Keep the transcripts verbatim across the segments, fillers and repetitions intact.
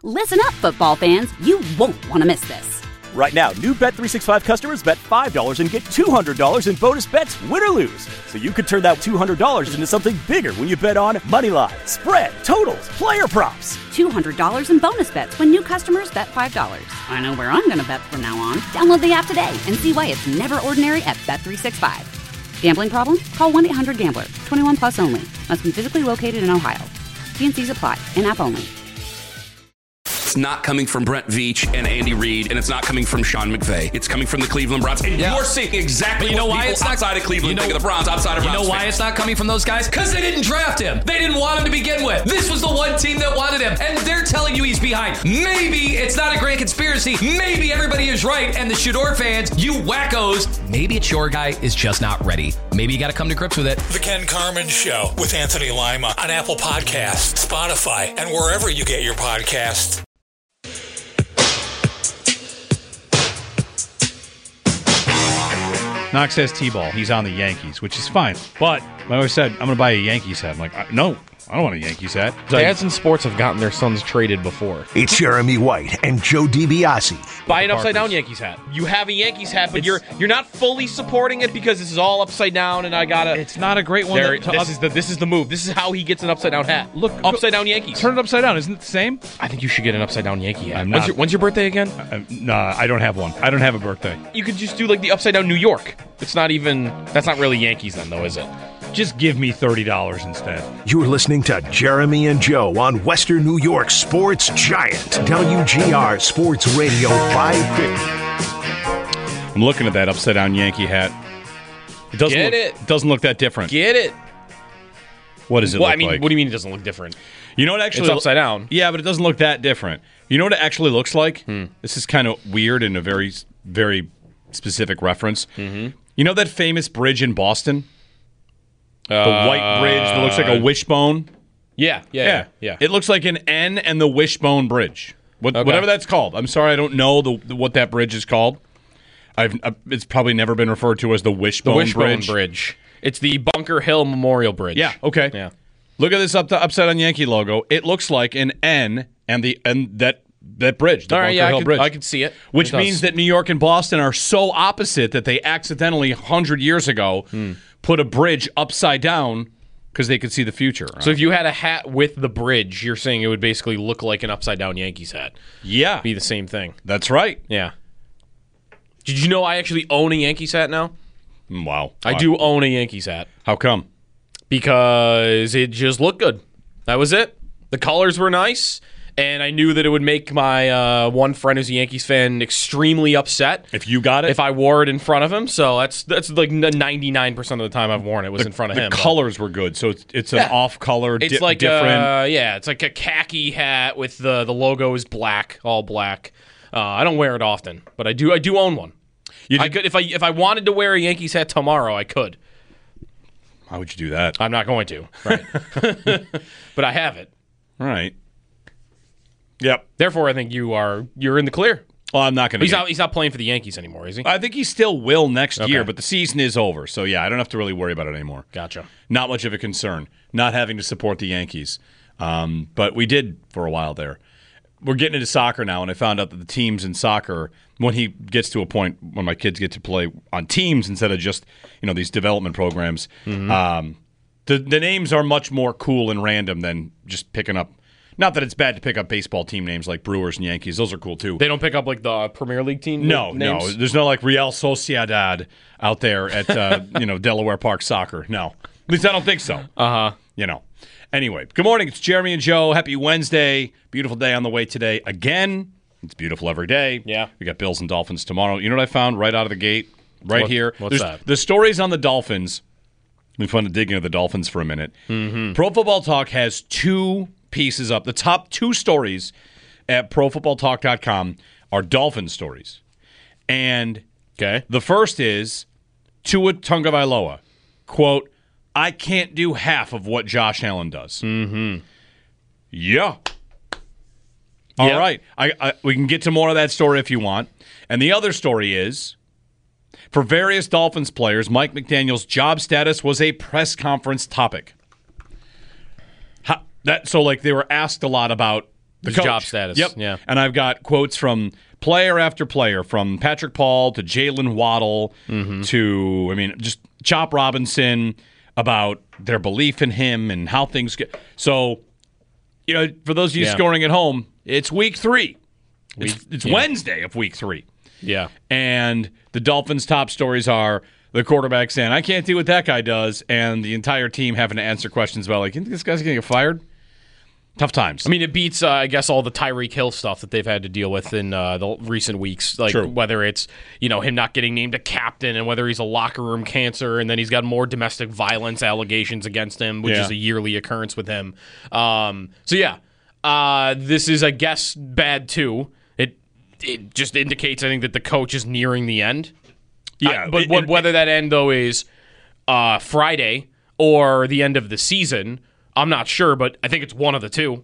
Listen up, football fans. You won't want to miss this. Right now, new Bet three sixty-five customers bet five dollars and get two hundred dollars in bonus bets, win or lose. So you could turn that two hundred dollars into something bigger when you bet on money line, spread, totals, player props. two hundred dollars in bonus bets when new customers bet five dollars. I know where I'm going to bet from now on. Download the app today and see why it's never ordinary at Bet three sixty-five. Gambling problem? Call one eight hundred gambler. twenty-one plus only. Must be physically located in Ohio. T and C's apply. In-app only. It's not coming from Brent Veach and Andy Reid, and it's not coming from Sean McVay. It's coming from the Cleveland Browns. And yeah. you're seeing exactly but you know what why people it's not, outside of Cleveland you know, think of the Browns, outside of You Browns know why fans. it's not coming from those guys? Because they didn't draft him. They didn't want him to begin with. This was the one team that wanted him, and they're telling you he's behind. Maybe it's not a great conspiracy. Maybe everybody is right, and the Shador fans, you wackos, maybe it's your guy is just not ready. Maybe you got to come to grips with it. The Ken Carman Show with Anthony Lima on Apple Podcasts, Spotify, and wherever you get your podcasts. Knox says T-ball. He's on the Yankees, which is fine. But I always said, I'm going to buy a Yankees hat. I'm like, no, I don't want a Yankees hat. Dads in sports have gotten their sons traded before. It's Jeremy White and Joe DiBiase. Buy an upside-down Yankees hat. You have a Yankees hat, but it's, you're you're not fully supporting it because this is all upside down, and I gotta. It's not a great one. There, that, this is the this is the move. This is how he gets an upside-down hat. Look, upside-down Yankees. Turn it upside down. Isn't it the same? I think you should get an upside-down Yankee hat. I'm when's, not, your, when's your birthday again? I, no, I don't have one. I don't have a birthday. You could just do like the upside-down New York. It's not even. That's not really Yankees then, though, is it? Just give me thirty dollars instead. You're listening to Jeremy and Joe on Western New York Sports Giant, W G R Sports Radio five fifty. I'm looking at that upside-down Yankee hat. It doesn't Get look, it. it doesn't look that different. Get it. What does it well, look I mean, like? what do you mean it doesn't look different? You know what actually... It's upside down. Yeah, but it doesn't look that different. You know what it actually looks like? Hmm. This is kind of weird and a very, very specific reference. Mm-hmm. You know that famous bridge in Boston? Uh, the white bridge that looks like a wishbone? Yeah, yeah, yeah. yeah, yeah. It looks like an N and the wishbone bridge. What, Okay. Whatever that's called. I'm sorry, I don't know the, the, what that bridge is called. I've uh, It's probably never been referred to as the wishbone, the wishbone bridge. bridge. It's the Bunker Hill Memorial Bridge. Yeah, okay. Yeah. Look at this up to, upside down Yankee logo. It looks like an N and the and that that bridge, the All right, Bunker yeah, Hill I could, Bridge. I could see it. Which it means that New York and Boston are so opposite that they accidentally, one hundred years ago, Hmm. put a bridge upside down because they could see the future. So if you had a hat with the bridge, you're saying it would basically look like an upside-down Yankees hat. Yeah. Be the same thing. That's right. Yeah. Did you know I actually own a Yankees hat now? Wow. I do own a Yankees hat. How come? Because it just looked good. That was it. The colors were nice, and I knew that it would make my uh, one friend who's a Yankees fan extremely upset. If you got it? If I wore it in front of him. So that's that's like ninety-nine percent of the time I've worn it was the, in front of the him. The colors were good, so it's, it's an Yeah. off-color, It's di- like different. Uh, yeah, it's like a khaki hat with the the logo is black, all black. Uh, I don't wear it often, but I do I do own one. You I could if I if I wanted to wear a Yankees hat tomorrow, I could. How would you do that? I'm not going to, right? But I have it. All right. Yep. Therefore, I think you are you're in the clear. Well, I'm not going to. He's not. He's not playing for the Yankees anymore, is he? I think he still will next Okay. year, but the season is over. So, yeah, I don't have to really worry about it anymore. Gotcha. Not much of a concern, not having to support the Yankees. Um, but we did for a while there. We're getting into soccer now, and I found out that the teams in soccer, when he gets to a point when my kids get to play on teams instead of just, you know, these development programs, Mm-hmm. um, the, the names are much more cool and random than just picking up. Not that it's bad to pick up baseball team names like Brewers and Yankees. Those are cool, too. They don't pick up like the Premier League team. No, names? no. There's no like Real Sociedad out there at uh, you know Delaware Park Soccer. No, at least I don't think so. Uh huh. You know. Anyway, good morning. It's Jeremy and Joe. Happy Wednesday. Beautiful day on the way today. Again, it's beautiful every day. Yeah. We got Bills and Dolphins tomorrow. You know what I found right out of the gate, right What- here. what's There's that? the stories on the Dolphins. We fun to dig into the Dolphins for a minute. Mm-hmm. Pro Football Talk has two pieces up. The top two stories at pro football talk dot com are Dolphin stories. And Okay. the first is Tua Tagovailoa. Quote, I can't do half of what Josh Allen does. Mm-hmm. Yeah. All Yep. right. I, I, we can get to more of that story if you want. And the other story is, for various Dolphins players, Mike McDaniel's job status was a press conference topic. How, that so like they were asked a lot about the His coach. job status. Yep. Yeah. And I've got quotes from player after player, from Patrick Paul to Jalen Waddle Mm-hmm. to, I mean, just Chop Robinson about their belief in him and how things get. So, you know, for those of you Yeah. scoring at home, it's week three. Week- it's it's yeah. Wednesday of week three. Yeah. And the Dolphins' top stories are the quarterback saying, I can't do what that guy does, and the entire team having to answer questions about, like, you think this guy's going to get fired? Tough times. I mean, it beats, uh, I guess, all the Tyreek Hill stuff that they've had to deal with in uh, the recent weeks. Like, True. whether it's, you know, him not getting named a captain and whether he's a locker room cancer, and then he's got more domestic violence allegations against him, which Yeah. is a yearly occurrence with him. Um, so, yeah, uh, this is, I guess, bad, too. It it just indicates, I think, that the coach is nearing the end. yeah, I- but it- what, it- whether that end, though, is uh, Friday or the end of the season, I'm not sure, but I think it's one of the two.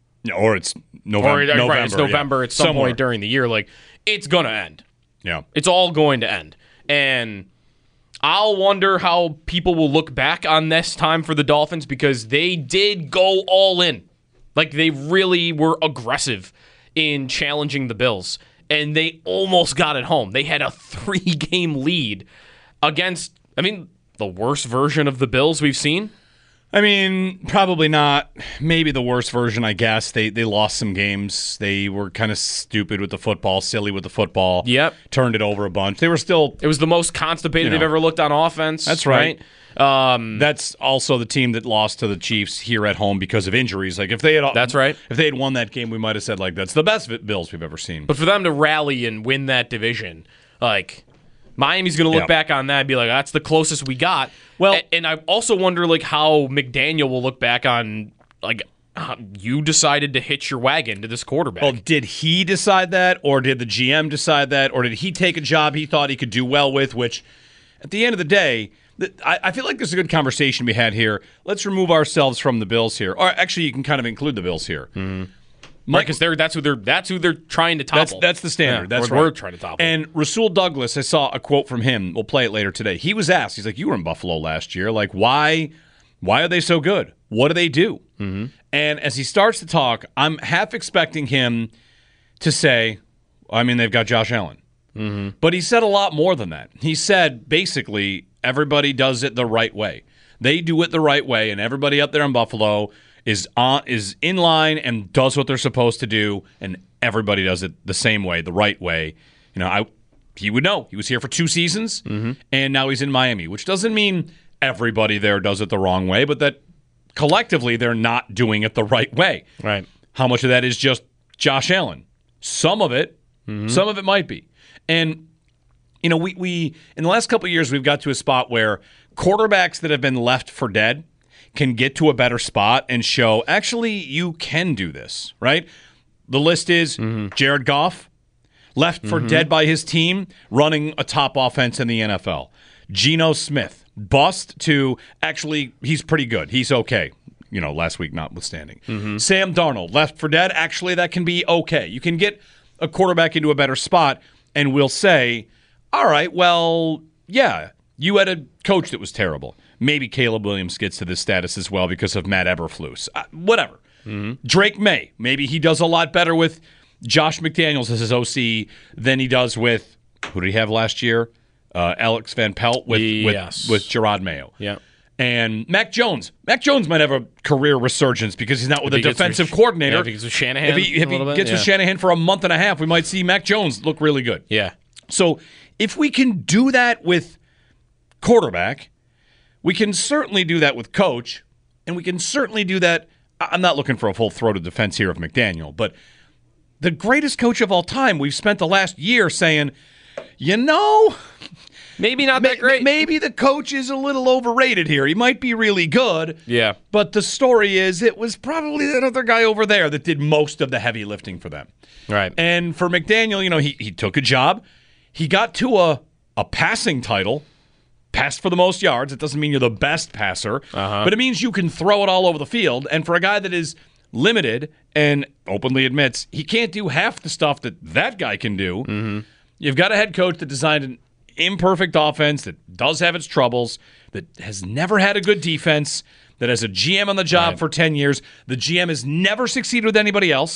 or it's November. Or, November right, it's November yeah. at some Somewhere. point during the year. Like, it's going to end. Yeah. It's all going to end. And I'll wonder how people will look back on this time for the Dolphins because they did go all in. Like, they really were aggressive in challenging the Bills. And they almost got it home. They had a three-game lead against, I mean, the worst version of the Bills we've seen. I mean, probably not. Maybe the worst version, I guess. They they lost some games. They were kind of stupid with the football, silly with the football. Yep. Turned it over a bunch. They were still... It was the most constipated You know. they've ever looked on offense. That's right. right? Um, That's also the team that lost to the Chiefs here at home because of injuries. Like, if they had... That's right. If they had won that game, we might have said, like, that's the best Bills we've ever seen. But for them to rally and win that division, like, Miami's going to look Yeah. back on that and be like, that's the closest we got. Well- A- and I also wonder, like, how McDaniel will look back on, like, how you decided to hitch your wagon to this quarterback. Well, did he decide that, or did the G M decide that, or did he take a job he thought he could do well with, which, at the end of the day, th- I, I feel like there's a good conversation we had here. Let's remove ourselves from the Bills here. Or actually, you can kind of include the Bills here. Mm-hmm. Mike, because they're that's who they're that's who they're trying to that's, topple. that's the standard. Yeah, that's we're, right. we're trying to topple. And Rasul Douglas, I saw a quote from him. We'll play it later today. He was asked, he's like, you were in Buffalo last year. Like, why, why are they so good? What do they do? Mm-hmm. And as he starts to talk, I'm half expecting him to say, I mean, they've got Josh Allen. Mm-hmm. But he said a lot more than that. He said, basically, everybody does it the right way. They do it the right way, and everybody up there in Buffalo is on is in line and does what they're supposed to do, and everybody does it the same way, the right way. You know, I he would know. He was here for two seasons, Mm-hmm. and now he's in Miami, which doesn't mean everybody there does it the wrong way, but that collectively they're not doing it the right way. right. How much of that is just Josh Allen? Some of it, some of it might be. And, you know, we, we in the last couple of years, we've got to a spot where quarterbacks that have been left for dead can get to a better spot and show, actually, you can do this, right? The list is Jared Goff, left for dead by his team, running a top offense in the N F L. Geno Smith, bust to actually, he's pretty good. He's okay. You know, last week notwithstanding. Sam Darnold, left for dead. Actually, that can be okay. You can get a quarterback into a better spot, and we'll say, all right, well, yeah, you had a coach that was terrible. Maybe Caleb Williams gets to this status as well because of Matt Eberflus. Uh, whatever. Drake May, maybe he does a lot better with Josh McDaniels as his O C than he does with, who did he have last year? Uh, Alex Van Pelt with, Yes. with, with Gerard Mayo. Yeah. And Mac Jones. Mac Jones might have a career resurgence because he's not with If a he gets defensive with- coordinator. yeah, if he gets with Shanahan If he, if a he little bit, gets with yeah. Shanahan for a month and a half, we might see Mac Jones look really good. Yeah. So if we can do that with quarterback, we can certainly do that with coach, and we can certainly do that. I- I'm not looking for a full-throated defense here of McDaniel, but the greatest coach of all time, we've spent the last year saying, you know, Maybe not ma- that great. maybe the coach is a little overrated here. He might be really good. Yeah. But the story is it was probably that other guy over there that did most of the heavy lifting for them. Right. And for McDaniel, you know, he, he took a job. He got to a, a passing title, passed for the most yards. It doesn't mean you're the best passer, Uh-huh. but it means you can throw it all over the field. And for a guy that is limited and openly admits he can't do half the stuff that that guy can do, Mm-hmm. you've got a head coach that designed an imperfect offense that does have its troubles, that has never had a good defense, that has a G M on the job Right. for ten years. The G M has never succeeded with anybody else.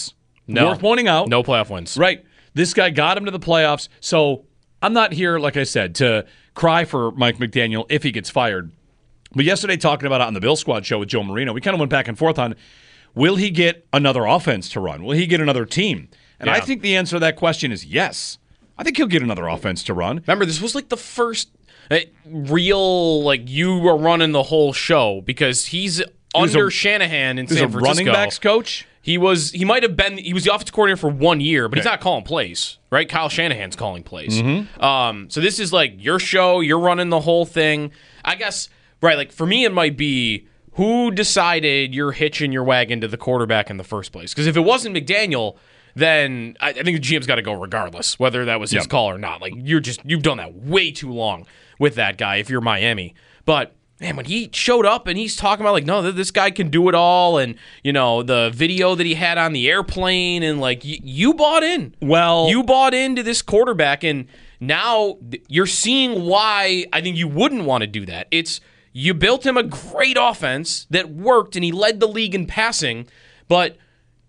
No. Worth pointing out. No playoff wins. Right. This guy got him to the playoffs. So I'm not here, like I said, to cry for Mike McDaniel if he gets fired. But yesterday, talking about it on the Bill Squad show with Joe Marino, we kind of went back and forth on, will he get another offense to run? Will he get another team? And Yeah. I think the answer to that question is yes. I think he'll get another offense to run. Remember, this was like the first uh, real, like, you were running the whole show because he's was under a- Shanahan in He's San a Francisco. running backs coach. He was, he might have been, he was the offensive coordinator for one year, but he's Okay. not calling plays, right? Kyle Shanahan's calling plays. Mm-hmm. Um, so this is like your show, you're running the whole thing. I guess, right, like for me, it might be who decided you're hitching your wagon to the quarterback in the first place? Because if it wasn't McDaniel, then I, I think the G M's got to go regardless, whether that was his Yep. call or not. Like you're just, you've done that way too long with that guy if you're Miami. But man, when he showed up and he's talking about like, no, th- this guy can do it all, and you know the video that he had on the airplane, and like y- you bought in. Well, You bought into this quarterback, and now th- you're seeing why I think you wouldn't want to do that. It's you built him a great offense that worked, and he led the league in passing, but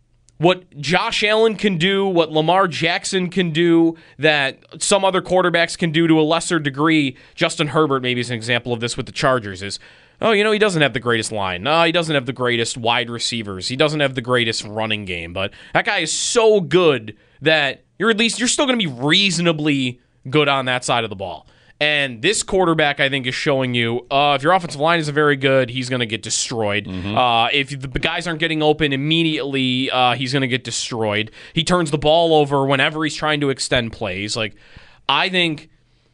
what Josh Allen can do, what Lamar Jackson can do, that some other quarterbacks can do to a lesser degree. Justin Herbert maybe is an example of this with the Chargers is, oh, you know, he doesn't have the greatest line. No, he doesn't have the greatest wide receivers. He doesn't have the greatest running game. But that guy is so good that you're at least, you're still going to be reasonably good on that side of the ball. And this quarterback, I think, is showing you uh, if your offensive line isn't very good, he's going to get destroyed. Mm-hmm. Uh, if the guys aren't getting open immediately, uh, he's going to get destroyed. He turns the ball over whenever he's trying to extend plays. Like, I think,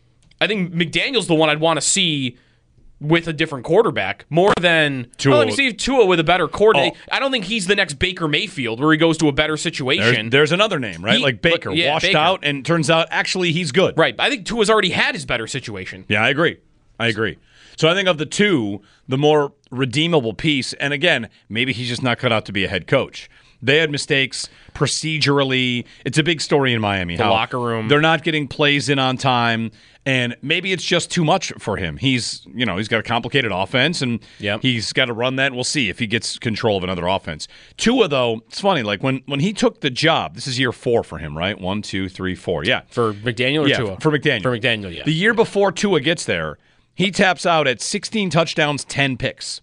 I think McDaniel's the one I'd want to see with a different quarterback more than Tua. Oh, let me see Tua with a better coordinator. Oh. I don't think he's the next Baker Mayfield where he goes to a better situation. There's, there's another name, right? He- like Baker, but- yeah, washed Baker. out, and turns out actually he's good. Right. I think Tua's already had his better situation. Yeah, I agree. I agree. So I think of the two, the more redeemable piece, and again, maybe he's just not cut out to be a head coach. They had mistakes procedurally. It's a big story in Miami. The how locker room. They're not getting plays in on time, and maybe it's just too much for him. He's, you know, he's got a complicated offense, and Yep. he's got to run that. And we'll see if he gets control of another offense. Tua, though, it's funny. Like when when he took the job, this is year four for him, right? One, two, three, four. Yeah, For McDaniel or yeah, Tua? for McDaniel. For McDaniel, yeah. The year before Tua gets there, he taps out at sixteen touchdowns, ten picks,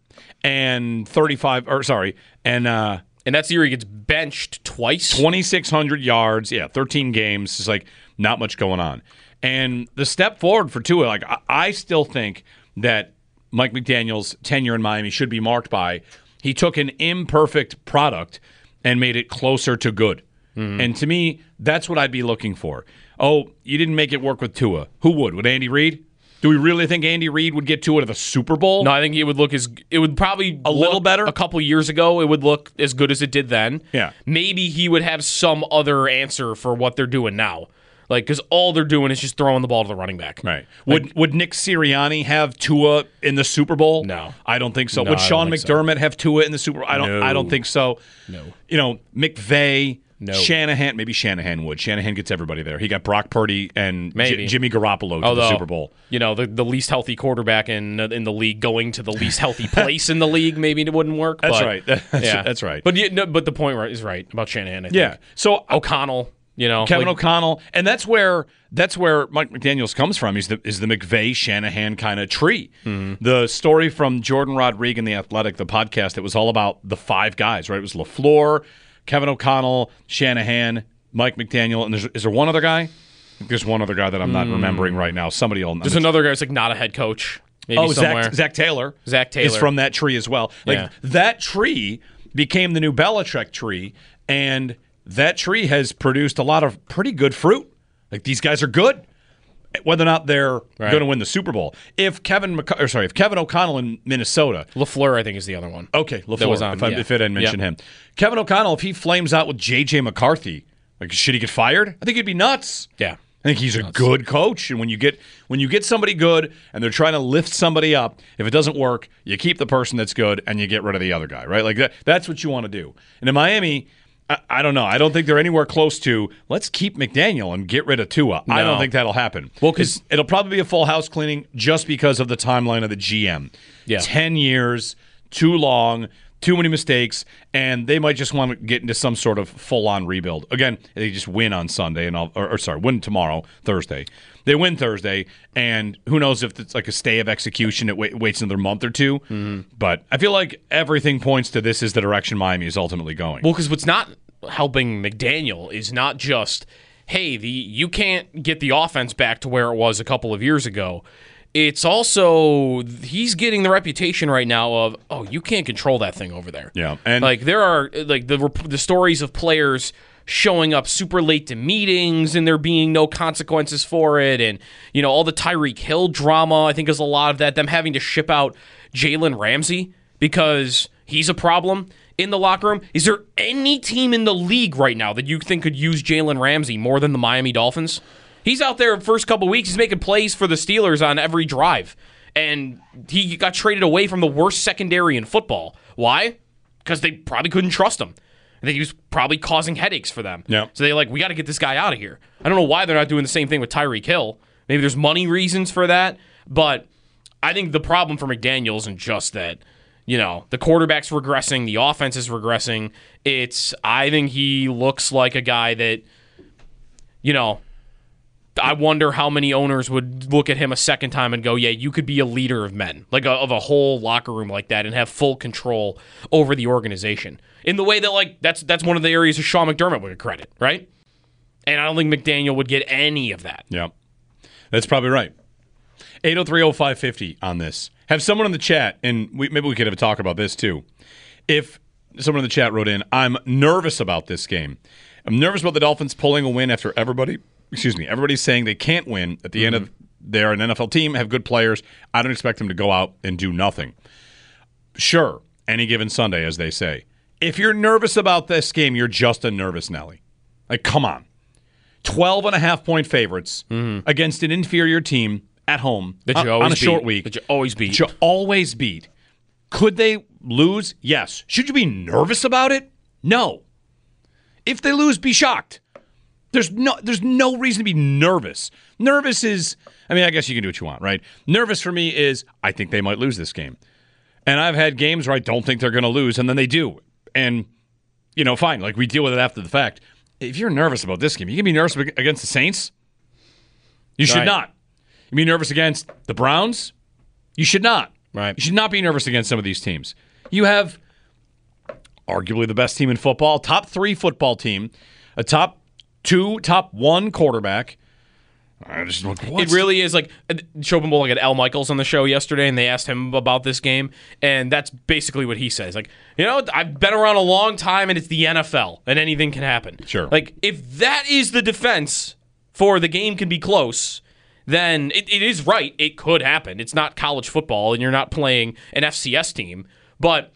and thirty-five. Or sorry, and uh, And that's the year he gets benched twice. twenty-six hundred yards. Yeah, thirteen games. It's like not much going on. And the step forward for Tua, like I, I still think that Mike McDaniel's tenure in Miami should be marked by he took an imperfect product and made it closer to good. Mm-hmm. And to me, that's what I'd be looking for. Oh, you didn't make it work with Tua. Who would? Would Andy Reid? Do we really think Andy Reid would get Tua to the Super Bowl? No, I think it would look as it would probably A little look- better? A couple years ago, it would look as good as it did then. Yeah. Maybe he would have some other answer for what they're doing now, like because all they're doing is just throwing the ball to the running back. Right. Like- Would would Nick Sirianni have Tua in the Super Bowl? No. I don't think so. No, would I don't Sean think so. McDermott have Tua in the Super Bowl? I don't No. I don't think so. No. You know, McVay, No. Shanahan, maybe Shanahan would. Shanahan gets everybody there. He got Brock Purdy and J- Maybe. Jimmy Garoppolo to Although, the Super Bowl. You know, the, the least healthy quarterback in in the league going to the least healthy place in the league, maybe it wouldn't work. That's but, right. That's, yeah, that's right. But you, no, but the point right- is right about Shanahan. I think. yeah. So O'Connell. You know, Kevin like- O'Connell, and that's where that's where Mike McDaniels comes from. He's the is the McVay Shanahan kind of tree. Mm-hmm. The story from Jordan Rodriguez in The Athletic, the podcast, it was all about the five guys. Right, it was LaFleur, Kevin O'Connell, Shanahan, Mike McDaniel, and there's, is there one other guy? I think there's one other guy that I'm not remembering right now. Somebody will. There's another guy who's like not a head coach. Maybe oh, somewhere. Zach, Zach Taylor. Zach Taylor is from that tree as well. Like Yeah. that tree became the new Belichick tree, and that tree has produced a lot of pretty good fruit. Like these guys are good. Whether or not they're Right. going to win the Super Bowl, if Kevin, McC- or sorry, if Kevin O'Connell in Minnesota, LaFleur, I think, is the other one. okay, LaFleur, That was on, if, I, yeah. if I didn't mention Yep. him, Kevin O'Connell, if he flames out with J J McCarthy, like should he get fired? I think he'd be nuts. Yeah. I think he's a good coach, and when you get when you get somebody good and they're trying to lift somebody up, if it doesn't work, you keep the person that's good and you get rid of the other guy, right? Like that, that's what you want to do. And in Miami, I, I don't know. I don't think they're anywhere close to let's keep McDaniel and get rid of Tua. I No. don't think that'll happen. Well, 'cause- It's- it'll probably be a full house cleaning just because of the timeline of the G M. Yeah. Ten years, too long. too many mistakes, and they might just want to get into some sort of full-on rebuild. Again, they just win on Sunday, and all, or, or sorry, win tomorrow, Thursday. They win Thursday, and who knows if it's like a stay of execution, it wait, waits another month or two. Mm-hmm. But I feel like everything points to this is the direction Miami is ultimately going. Well, because what's not helping McDaniel is not just, hey, the you can't get the offense back to where it was a couple of years ago. It's also he's getting the reputation right now of, oh, you can't control that thing over there. Yeah, and like there are like the the stories of players showing up super late to meetings and there being no consequences for it, and you know all the Tyreek Hill drama. I think is a lot of that. Them having to ship out Jalen Ramsey because he's a problem in the locker room. Is there any team in the league right now that you think could use Jalen Ramsey more than the Miami Dolphins? He's out there the first couple of weeks. He's making plays for the Steelers on every drive. And he got traded away from the worst secondary in football. Why? Because they probably couldn't trust him. I think he was probably causing headaches for them. Yep. So they're like, we got to get this guy out of here. I don't know why they're not doing the same thing with Tyreek Hill. Maybe there's money reasons for that. But I think the problem for McDaniel isn't just that, you know, the quarterback's regressing, the offense is regressing. It's, I think he looks like a guy that, you know, I wonder how many owners would look at him a second time and go, yeah, you could be a leader of men, like a, of a whole locker room like that and have full control over the organization in the way that, like, that's that's one of the areas of Sean McDermott would credit, right? And I don't think McDaniel would get any of that. Yeah, that's probably right. eight oh three oh five fifty on this. Have someone in the chat, and we, maybe we could have a talk about this too. If someone in the chat wrote in, I'm nervous about this game. I'm nervous about the Dolphins pulling a win after everybody... Excuse me. Everybody's saying they can't win. At the mm-hmm. end of, they're an N F L team, have good players. I don't expect them to go out and do nothing. Sure, any given Sunday, as they say. If you're nervous about this game, you're just a nervous Nelly. Like, come on. twelve and a half point favorites mm-hmm. against an inferior team at home that you on, always on a beat. short week. That you always beat. That you always beat. Could they lose? Yes. Should you be nervous about it? No. If they lose, be shocked. There's no there's no reason to be nervous. Nervous is, I mean, I guess you can do what you want, right? Nervous for me is, I think they might lose this game. And I've had games where I don't think they're going to lose, and then they do. And, you know, fine, like we deal with it after the fact. If you're nervous about this game, you can be nervous against the Saints? You should right. not. You be nervous against the Browns? You should not. Right. You should not be nervous against some of these teams. You have arguably the best team in football, top three football team, a top two, top one quarterback. I just look, it really is like Schopenbowl had Al Michaels on the show yesterday, and they asked him about this game, and that's basically what he says. Like, you know, I've been around a long time, and it's the N F L, and anything can happen. Sure. Like, if that is the defense for the game can be close, then it, it is right. It could happen. It's not college football, and you're not playing an F C S team. But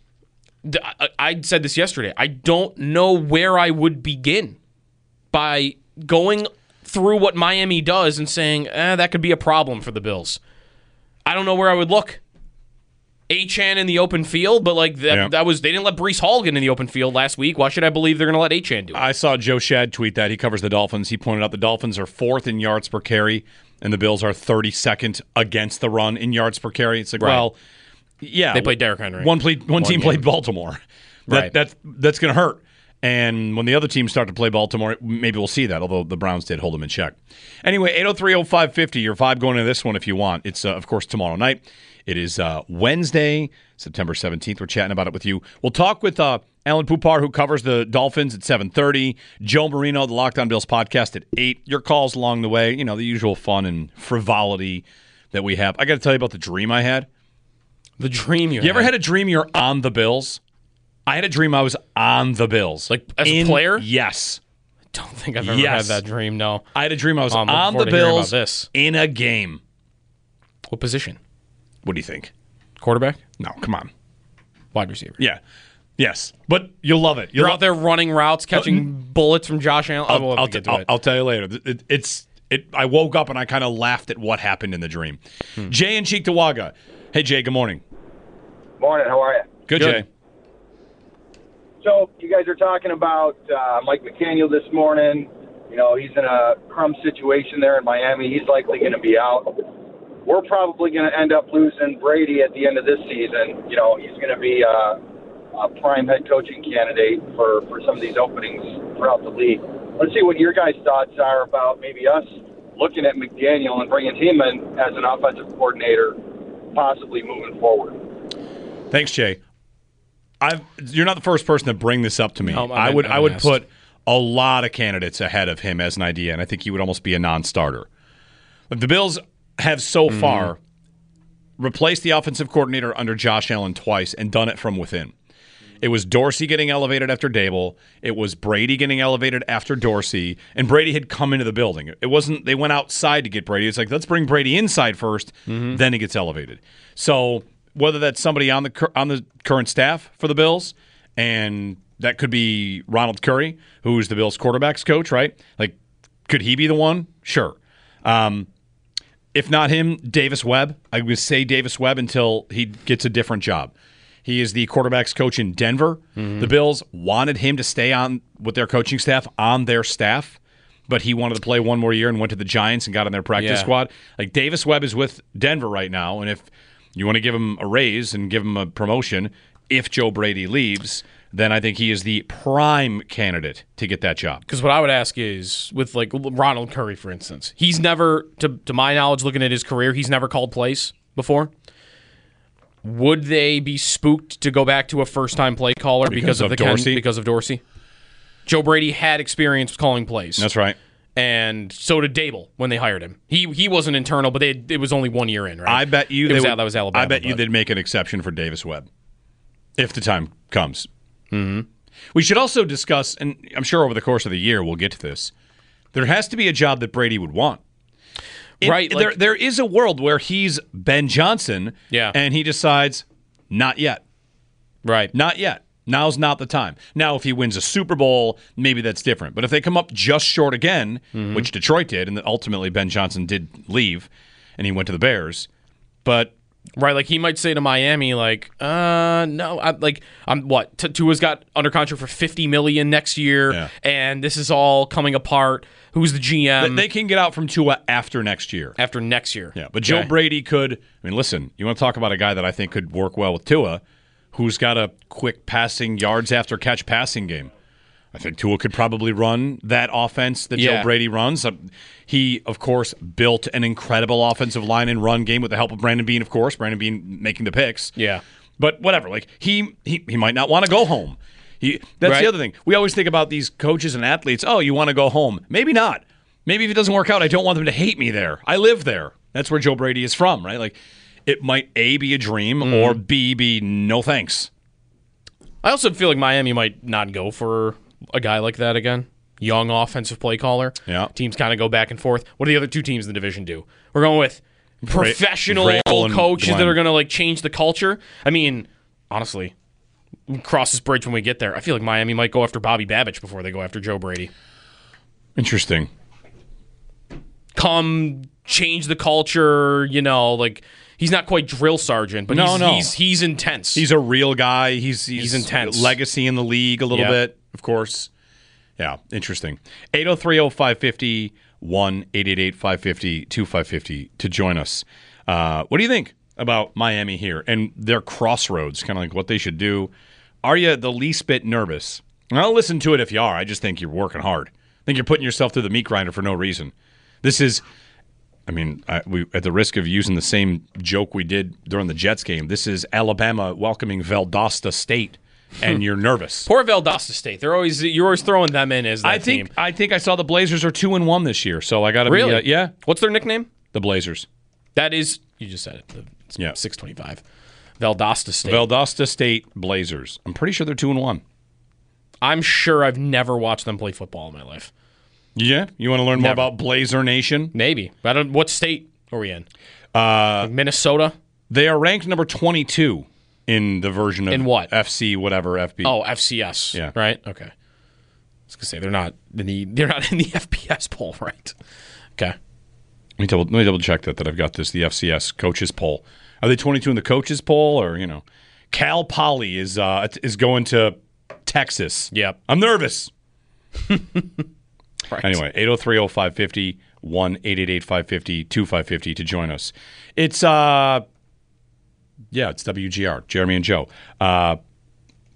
I, I said this yesterday. I don't know where I would begin by going through what Miami does and saying, eh, that could be a problem for the Bills. I don't know where I would look. Achane in the open field, but like that, yeah. that was they didn't let Breece Hall get in the open field last week. Why should I believe they're going to let Achane do it? I saw Joe Shad tweet that. He covers the Dolphins. He pointed out the Dolphins are fourth in yards per carry, and the Bills are thirty-second against the run in yards per carry. It's like, right. well, yeah. They played Derrick Henry. One, play, one, one team game. played Baltimore. That, right. that, that's going to hurt. And when the other teams start to play Baltimore, maybe we'll see that, although the Browns did hold them in check. Anyway, eight oh three oh five fifty, your vibe going into this one if you want. It's, uh, of course, tomorrow night. It is uh, Wednesday, September seventeenth. We're chatting about it with you. We'll talk with uh, Alan Pupar, who covers the Dolphins at seven thirty. Joe Marino, the Locked On Bills podcast at eight. Your calls along the way. You know, the usual fun and frivolity that we have. I got to tell you about the dream I had. The dream you, you had? You ever had a dream you're on the Bills? I had a dream I was on the Bills. Like as in, a player? Yes. I don't think I've ever yes. had that dream, no. I had a dream I was um, on the Bills this. in a game. What position? What do you think? Quarterback? No, come on. Wide receiver. Yeah. Yes. But you'll love it. You'll You're lo- out there running routes, catching uh, bullets from Josh Allen. I'll, I'll, I'll, t- I'll, I'll tell you later. It, it's it. I woke up and I kind of laughed at what happened in the dream. Hmm. Jay in Cheektowaga. Hey, Jay, good morning. Morning. How are you? Good, Good. Jay. So you guys are talking about uh, Mike McDaniel this morning. You know, he's in a crumb situation there in Miami. He's likely going to be out. We're probably going to end up losing Brady at the end of this season. You know, he's going to be uh, a prime head coaching candidate for, for some of these openings throughout the league. Let's see what your guys' thoughts are about maybe us looking at McDaniel and bringing him in as an offensive coordinator, possibly moving forward. Thanks, Jay. I've, you're not the first person to bring this up to me. No, I would been, I would asked. put a lot of candidates ahead of him as an idea, and I think he would almost be a non-starter. Like the Bills have so mm-hmm. far replaced the offensive coordinator under Josh Allen twice and done it from within. It was Dorsey getting elevated after Dable. It was Brady getting elevated after Dorsey, and Brady had come into the building. It wasn't they went outside to get Brady. It's like, let's bring Brady inside first, mm-hmm. then he gets elevated. So whether that's somebody on the on the current staff for the Bills, and that could be Ronald Curry, who's the Bills' quarterback's coach, right? Like, could he be the one? Sure. Um, if not him, Davis Webb. I would say Davis Webb until he gets a different job. He is the quarterback's coach in Denver. Mm-hmm. The Bills wanted him to stay on with their coaching staff on their staff, but he wanted to play one more year and went to the Giants and got on their practice yeah. squad. Like, Davis Webb is with Denver right now, and if you want to give him a raise and give him a promotion, if Joe Brady leaves, then I think he is the prime candidate to get that job. Because what I would ask is, with like Ronald Curry, for instance, he's never, to, to my knowledge, looking at his career, he's never called plays before. Would they be spooked to go back to a first-time play caller because, because of, of the Dorsey? Ken, because of Dorsey? Joe Brady had experience calling plays. That's right. And so did Dable when they hired him. He he wasn't internal, but they, it was only one year in, right? I bet you it was, would, that was Alabama. I bet you but. they'd make an exception for Davis Webb if the time comes. Mm-hmm. We should also discuss, and I'm sure over the course of the year we'll get to this, there has to be a job that Brady would want. It, right. Like, there, there is a world where he's Ben Johnson, yeah. and he decides, not yet. Right. Not yet. Now's not the time. Now, if he wins a Super Bowl, maybe that's different. But if they come up just short again, mm-hmm. which Detroit did, and ultimately Ben Johnson did leave, and he went to the Bears, but... Right, like he might say to Miami, like, uh, no, I'm like, I'm what? T- Tua's got under contract for fifty million dollars next year, yeah. and this is all coming apart. Who's the G M? They can get out from Tua after next year. After next year. Yeah, but Joe okay. Brady could, I mean, listen, you want to talk about a guy that I think could work well with Tua, who's got a quick passing, yards after catch passing game. I think Tua could probably run that offense that yeah. Joe Brady runs. He, of course, built an incredible offensive line and run game with the help of Brandon Beane, of course. Brandon Beane making the picks. Yeah. But whatever. Like he he, he might not want to go home. He That's right. the other thing. We always think about these coaches and athletes. Oh, you want to go home. Maybe not. Maybe if it doesn't work out, I don't want them to hate me there. I live there. That's where Joe Brady is from, right? Like, it might, A, be a dream, mm. or B, be no thanks. I also feel like Miami might not go for a guy like that again. Young offensive play caller. Yeah. Teams kind of go back and forth. What do the other two teams in the division do? We're going with professional Vrabel coaches and that are going to like change the culture. I mean, honestly, we cross this bridge when we get there. I feel like Miami might go after Bobby Babich before they go after Joe Brady. Interesting. Come change the culture, you know, like he's not quite drill sergeant, but no, he's, no. he's he's intense. He's a real guy. He's he's, he's intense. Legacy in the league a little yep. bit, of course. Yeah, interesting. eight oh three oh five five oh, one eight eight eight five five oh two five five oh to join us. Uh, what do you think about Miami here and their crossroads, kind of like what they should do? Are you the least bit nervous? And I'll listen to it if you are. I just think you're working hard. I think you're putting yourself through the meat grinder for no reason. This is, I mean, I, we at the risk of using the same joke we did during the Jets game, this is Alabama welcoming Valdosta State, and you're nervous. Poor Valdosta State. They're always you're always throwing them in as that I think team. I think I saw the Blazers are two and one this year, so I got to really, be, uh, yeah. What's their nickname? The Blazers. That is, you just said it. It's yeah, six twenty-five. Valdosta State. Valdosta State Blazers. I'm pretty sure they're two and one. I'm sure I've never watched them play football in my life. Yeah, you want to learn more Never. about Blazer Nation? Maybe. I don't. What state are we in? Uh, like Minnesota. They are ranked number twenty-two in the version of in what F C whatever F B. Oh, F C S. Yeah. Right. Okay. I was gonna say they're not in the they're not in the F B S poll, right? Okay. Let me double let me double check that that I've got this the F C S coaches poll. Are they twenty-two in the coaches poll, or you know, Cal Poly is uh, is going to Texas. Yep. I'm nervous. Right. Anyway, eight oh three oh five five oh, one eight eight eight five five oh two five five oh to join us. It's, uh, yeah, it's W G R, Jeremy and Joe. Uh,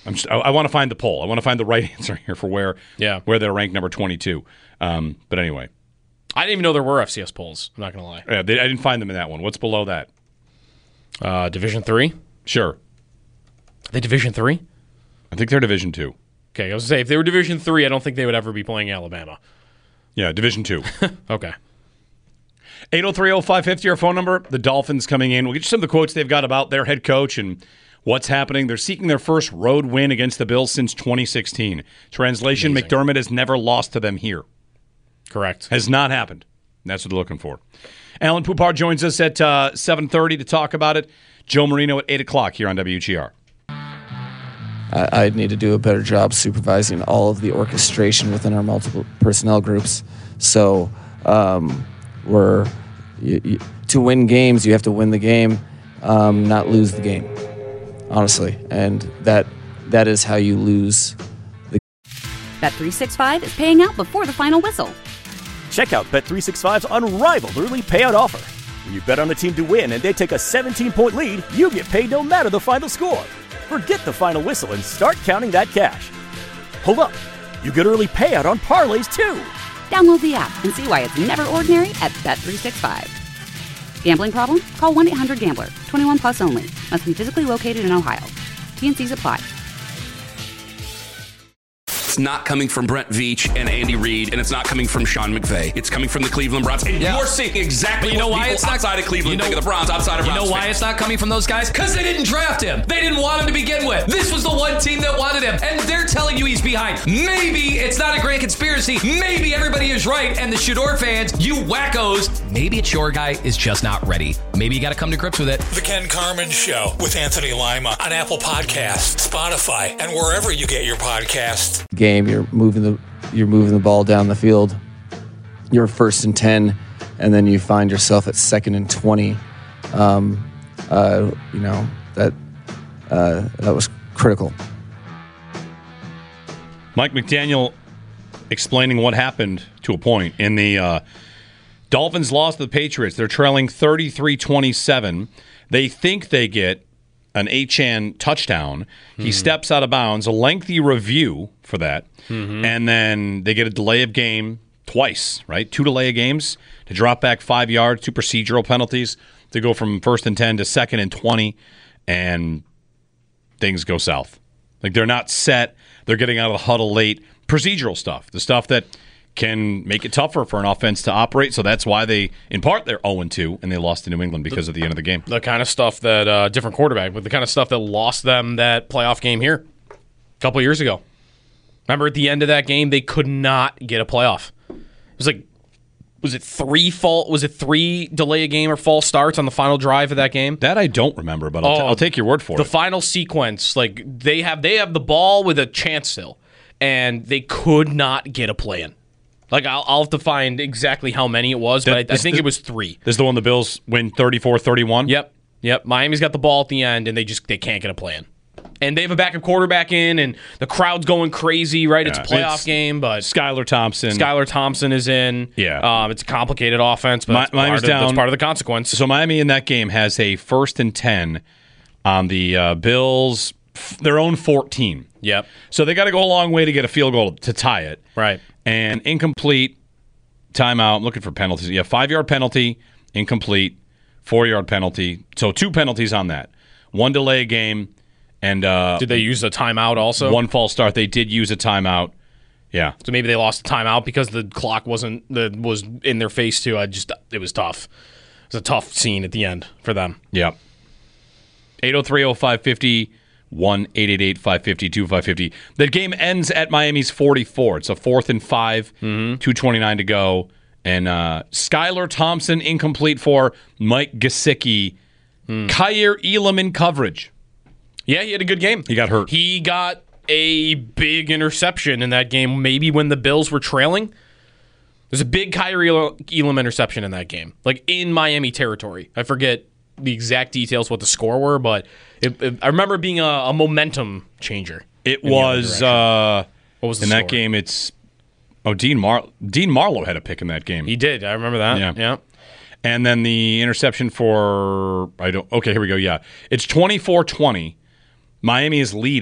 I'm just, I, I want to find the poll. I want to find the right answer here for where yeah. where they're ranked number twenty-two. Um, but anyway. I didn't even know there were F C S polls. I'm not going to lie. Yeah, they, I didn't find them in that one. What's below that? Uh, Division three? Sure. Are they Division three? I think they're Division two. Okay, I was going to say, if they were Division three, I don't think they would ever be playing Alabama. Yeah, Division two. Okay. eight oh three oh five five oh, our phone number. The Dolphins coming in. We'll get you some of the quotes they've got about their head coach and what's happening. They're seeking their first road win against the Bills since twenty sixteen. Translation, Amazing. McDermott has never lost to them here. Correct. Has not happened. That's what they're looking for. Alan Poupart joins us at uh, seven thirty to talk about it. Joe Marino at eight o'clock here on W G R. I, I need to do a better job supervising all of the orchestration within our multiple personnel groups. So um, we're you, you, to win games, you have to win the game, um, not lose the game, honestly. And that that is how you lose the Bet three sixty-five is paying out before the final whistle. Check out Bet three sixty-five's unrivaled early payout offer. When you bet on a team to win and they take a seventeen-point lead, you get paid no matter the final score. Forget the final whistle and start counting that cash. Hold up. You get early payout on parlays, too. Download the app and see why it's never ordinary at Bet three sixty-five. Gambling problem? Call one eight hundred gambler. twenty-one plus only. Must be physically located in Ohio. T and C's apply. It's not coming from Brent Veach and Andy Reid, and it's not coming from Sean McVay. It's coming from the Cleveland Browns. And yeah. you're seeing exactly but you know what why people it's not, outside of Cleveland you know, think of the Browns, outside of You Browns know why fans. it's not coming from those guys? Because they didn't draft him. They didn't want him to begin with. This was the one team that wanted him, and they're telling you he's behind. Maybe it's not a grand conspiracy. Maybe everybody is right, and the Shador fans, you wackos, maybe it's your guy is just not ready. Maybe you got to come to grips with it. The Ken Carman Show with Anthony Lima on Apple Podcasts, Spotify, and wherever you get your podcasts. game. You're moving the you're moving the ball down the field. You're first and ten, and then you find yourself at second and twenty. Um, uh, you know that uh, that was critical. Mike McDaniel explaining what happened to a point in the uh, Dolphins lost to the Patriots. They're trailing thirty-three twenty-seven. They think they get an Achane touchdown. He mm-hmm. steps out of bounds, a lengthy review for that, mm-hmm. and then they get a delay of game twice, right? Two delay of games to drop back five yards, two procedural penalties to go from first and ten to second and twenty, and things go south. Like they're not set. They're getting out of the huddle late. Procedural stuff, the stuff that can make it tougher for an offense to operate. So that's why they, in part, they're oh and two, and they lost to New England because of the end of the game. The kind of stuff that, uh, different quarterback, but the kind of stuff that lost them that playoff game here a couple years ago. Remember at the end of that game, they could not get a playoff. It was like, was it three fall, was it three delay a game or false starts on the final drive of that game? That I don't remember, but I'll, oh, t- I'll take your word for the it. The final sequence, like they have, they have the ball with a chance still, and they could not get a play in. Like, I'll, I'll have to find exactly how many it was, but I, I think this, it was three. This is the one the Bills win thirty-four thirty-one? Yep. Yep. Miami's got the ball at the end, and they just they can't get a play in. And they have a backup quarterback in, and the crowd's going crazy, right? Yeah, it's a playoff it's game, but Skylar Thompson. Skylar Thompson is in. Yeah. Um, it's a complicated offense, but Mi- that's, Miami's part of, down. that's part of the consequence. So Miami in that game has a first and ten on the uh, Bills, f- their own fourteen. Yep. So they got to go a long way to get a field goal to tie it. Right. And incomplete. Timeout. I'm looking for penalties. Yeah, five-yard penalty, incomplete, four-yard penalty. So two penalties on that. One delay game, and uh, did they use a timeout also? One false start. They did use a timeout. Yeah. So maybe they lost the timeout because the clock wasn't the was in their face too. I just it was tough. It was a tough scene at the end for them. Yeah. eight oh three oh five fifty one eight eight eight five five zero two five five zero. The game ends at Miami's forty-four. It's a fourth and five, mm-hmm. two twenty-nine to go. And uh, Skylar Thompson incomplete for Mike Gesicki. Mm. Kaiir Elam in coverage. Yeah, he had a good game. He got hurt. He got a big interception in that game, maybe when the Bills were trailing. There's a big Kaiir Elam interception in that game, like in Miami territory. I forget the exact details, what the score were, but it, it, I remember it being a, a momentum changer. It was, uh, what was the in score? that game, it's, oh, Dean, Mar- Dean Marlowe had a pick in that game. He did. I remember that. Yeah. yeah. And then the interception for, I don't, okay, here we go. Yeah. It's twenty-four twenty. Miami is leading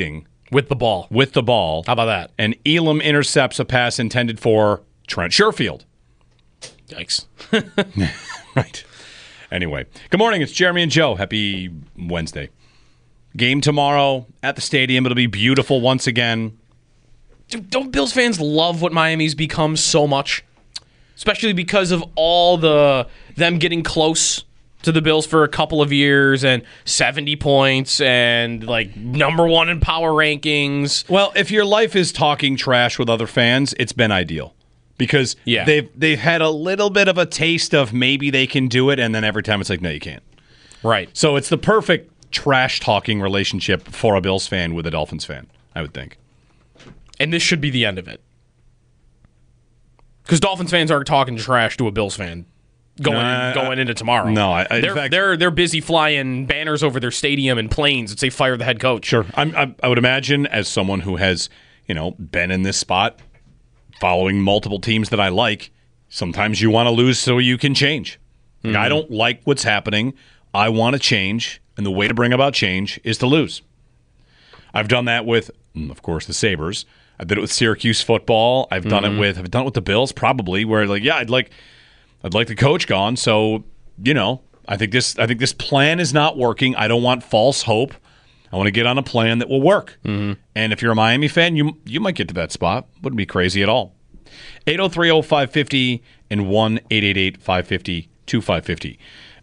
With the ball. With the ball. How about that? And Elam intercepts a pass intended for Trent Sherfield. Yikes. Right. Anyway, good morning. It's Jeremy and Joe. Happy Wednesday. Game tomorrow at the stadium. It'll be beautiful once again. Dude, don't Bills fans love what Miami's become so much? Especially because of all the them getting close to the Bills for a couple of years and seventy points and like number one in power rankings. Well, if your life is talking trash with other fans, it's been ideal. Because yeah. they've they've had a little bit of a taste of maybe they can do it, and then every time it's like, no, you can't. Right. So it's the perfect trash-talking relationship for a Bills fan with a Dolphins fan, I would think. And this should be the end of it. Because Dolphins fans aren't talking trash to a Bills fan going uh, going into tomorrow. No, I, I, they're, in fact, they're they're busy flying banners over their stadium and planes that say fire the head coach. Sure. I'm, I, I would imagine as someone who has, you know, been in this spot, following multiple teams that I like, sometimes you want to lose so you can change. Mm-hmm. I don't like what's happening. I want to change, and the way to bring about change is to lose. I've done that with, of course, the Sabres. I did it with Syracuse football. I've done mm-hmm. it with I've done it with the Bills probably, where like, yeah, I'd like I'd like the coach gone. So, you know, I think this I think this plan is not working. I don't want false hope. I want to get on a plan that will work. Mm-hmm. And if you're a Miami fan, you you might get to that spot. Wouldn't be crazy at all. eight oh three oh five fifty and one eight eight eight five fifty two five fifty.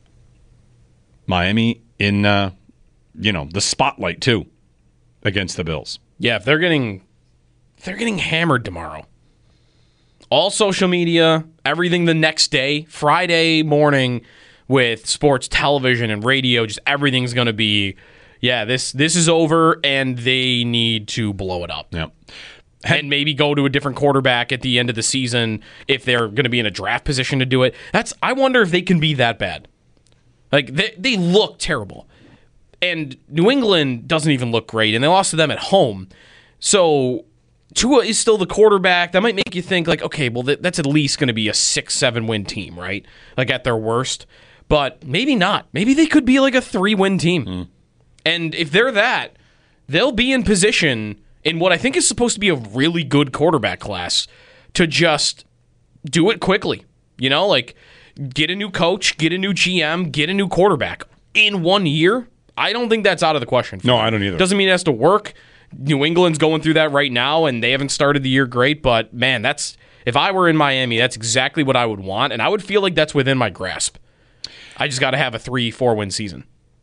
Miami in, uh, you know, the spotlight, too, against the Bills. Yeah, if they're getting, if they're getting hammered tomorrow. All social media, everything the next day, Friday morning with sports television and radio, just everything's going to be, yeah, this this is over, and they need to blow it up. Yeah. And maybe go to a different quarterback at the end of the season if they're going to be in a draft position to do it. That's I wonder if they can be that bad. Like, they, they look terrible. And New England doesn't even look great, and they lost to them at home. So Tua is still the quarterback. That might make you think, like, okay, well, th- that's at least going to be a six, seven win team, right? Like, at their worst. But maybe not. Maybe they could be like a three-win team. Mm. And if they're that, they'll be in position in what I think is supposed to be a really good quarterback class to just do it quickly. You know, like, get a new coach, get a new G M, get a new quarterback in one year. I don't think that's out of the question. No, I don't either. Doesn't mean it has to work. New England's going through that right now, and they haven't started the year great. But, man, that's if I were in Miami, that's exactly what I would want, and I would feel like that's within my grasp. I just got to have a three, four-win season.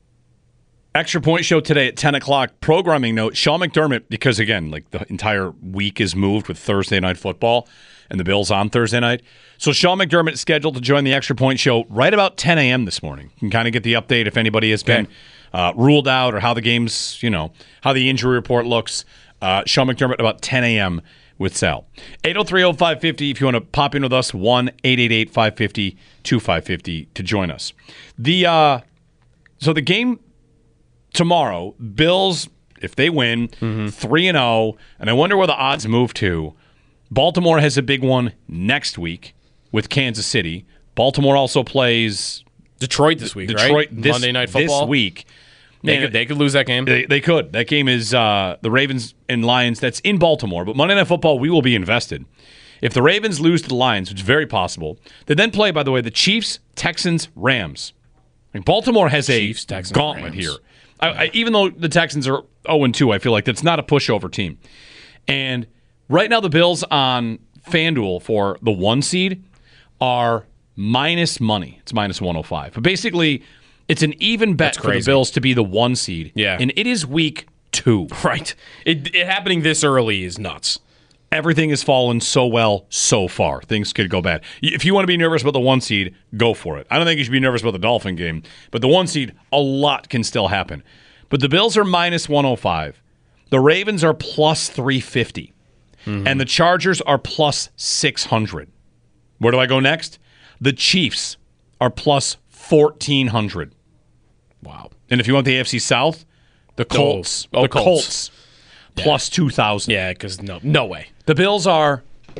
Extra Point Show today at ten o'clock. Programming note, Sean McDermott, because, again, like the entire week is moved with Thursday Night Football and the Bills on Thursday night. So Sean McDermott is scheduled to join the Extra Point Show right about ten a.m. this morning. You can kind of get the update if anybody has been uh, ruled out or how the game's, you know, how the injury report looks. Uh, Sean McDermott about ten a.m. with Sal. eight oh three oh five fifty if you want to pop in with us, one eight eight eight five fifty two five fifty to join us. The uh, So the game tomorrow, Bills, if they win, mm-hmm. three and oh, and I wonder where the odds move to. Baltimore has a big one next week with Kansas City. Baltimore also plays Detroit this week, Detroit right? This, Monday Night Football. This week. They could, they could lose that game. They, they could. That game is uh, the Ravens and Lions. That's in Baltimore. But Monday Night Football, we will be invested. If the Ravens lose to the Lions, which is very possible, they then play, by the way, the Chiefs, Texans, Rams. Like Baltimore has a Chiefs, Texans, gauntlet Rams. here. I, I, even though the Texans are oh and two, I feel like that's not a pushover team. And right now the Bills on FanDuel for the one seed are minus money. It's minus one oh five. But basically, it's an even bet for the Bills to be the one seed. Yeah. And it is week two. Right. It, it happening this early is nuts. Everything has fallen so well so far. Things could go bad. If you want to be nervous about the one seed, go for it. I don't think you should be nervous about the Dolphin game. But the one seed, a lot can still happen. But the Bills are minus one oh five. The Ravens are plus three fifty. Mm-hmm. And the Chargers are plus six hundred. Where do I go next? The Chiefs are plus fourteen hundred. Wow. And if you want the A F C South, the Colts. Oh, the Colts. Colts. Yeah. Plus two thousand. Yeah, because no, no way. The Bills are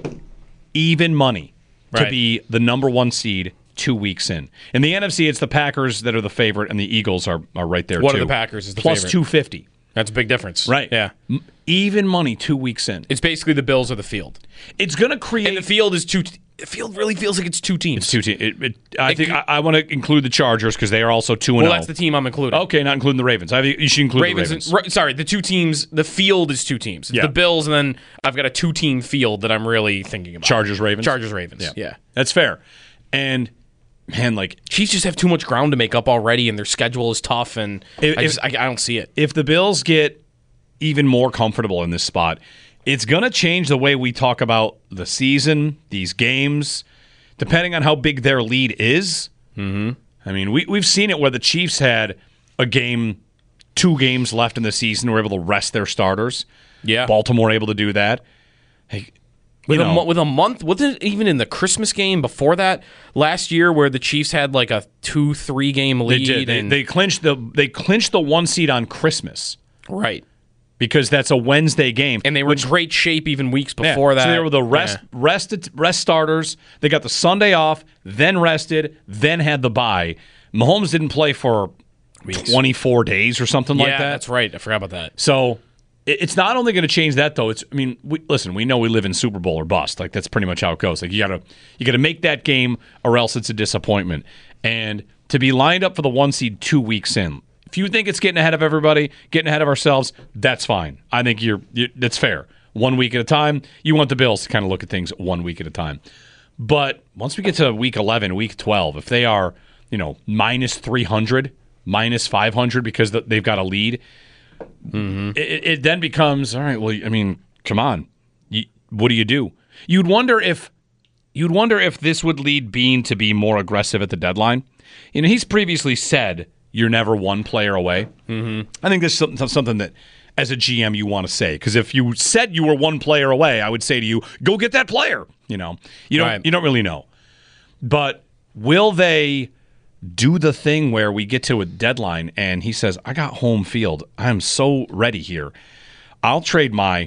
even money right. to be the number one seed two weeks in. In the N F C, it's the Packers that are the favorite, and the Eagles are, are right there, what too. What are the Packers as the plus favorite? two fifty. That's a big difference. Right. Yeah. M- even money two weeks in. It's basically the Bills or the field. It's going to create... And the field is two... T- the field really feels like it's two teams. It's two teams. It, it, I it think could, I, I want to include the Chargers because they are also two and Well, oh. that's the team I'm including. Okay, not including the Ravens. I think you should include Ravens the Ravens. And, sorry, the two teams... The field is two teams. It's yeah. the Bills, and then I've got a two-team field that I'm really thinking about. Chargers, Ravens? Chargers, Ravens. Yeah. yeah. That's fair. And... Man, like Chiefs just have too much ground to make up already, and their schedule is tough, and if, I, just, I, I don't see it. If the Bills get even more comfortable in this spot, it's going to change the way we talk about the season, these games, depending on how big their lead is. Mm-hmm. I mean, we, we've seen it where the Chiefs had a game, two games left in the season, were able to rest their starters. Yeah. Baltimore able to do that. Hey, With you know, a, mo- with a month, wasn't it even in the Christmas game before that last year where the Chiefs had like a two, three game lead? They did. They, and, they clinched the they clinched the one seed on Christmas, right? Because that's a Wednesday game, and they were which, in great shape even weeks before yeah, that. So they were the rest yeah. rested rest starters. They got the Sunday off, then rested, then had the bye. Mahomes didn't play for weeks. twenty-four days or something yeah, like that. That's right. I forgot about that. So. It's not only going to change that though. It's I mean, we, listen, we know we live in Super Bowl or bust. Like that's pretty much how it goes. Like you gotta you gotta make that game or else it's a disappointment. And to be lined up for the one seed two weeks in, if you think it's getting ahead of everybody, getting ahead of ourselves, that's fine. I think you're, you're that's fair. One week at a time. You want the Bills to kind of look at things one week at a time. But once we get to week eleven, week twelve, if they are you know minus three hundred, minus five hundred because they've got a lead. Mm-hmm. It, it then becomes all right. Well, I mean, come on. You, what do you do? You'd wonder if you'd wonder if this would lead Bean to be more aggressive at the deadline. You know, he's previously said you're never one player away. Mm-hmm. I think this is something, something that, as a G M, you want to say because if you said you were one player away, I would say to you, go get that player. You know, you don't. Right. You don't really know. But will they? Do the thing where we get to a deadline and he says, I got home field. I'm so ready here. I'll trade my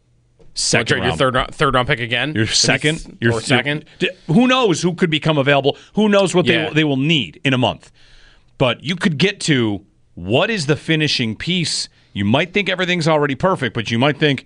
second trade round. your third round, third round pick again? Your second? Your or second? Your, who knows who could become available? Who knows what yeah. they, they will need in a month? But you could get to what is the finishing piece. You might think everything's already perfect, but you might think,